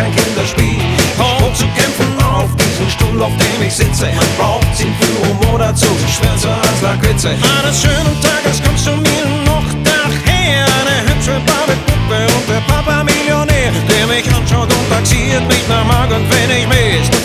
kein Kinderspiel. Und zu kämpfen auf diesem Stuhl, auf dem ich sitze, braucht sie für Humor dazu, schwärzer als Lakritze. Eines schönen Tages kommst du mir noch daher, eine hübsche Barbie-Puppe und der Papa Millionär, der mich anschaut und taxiert mich nach Mark und wenn ich misst.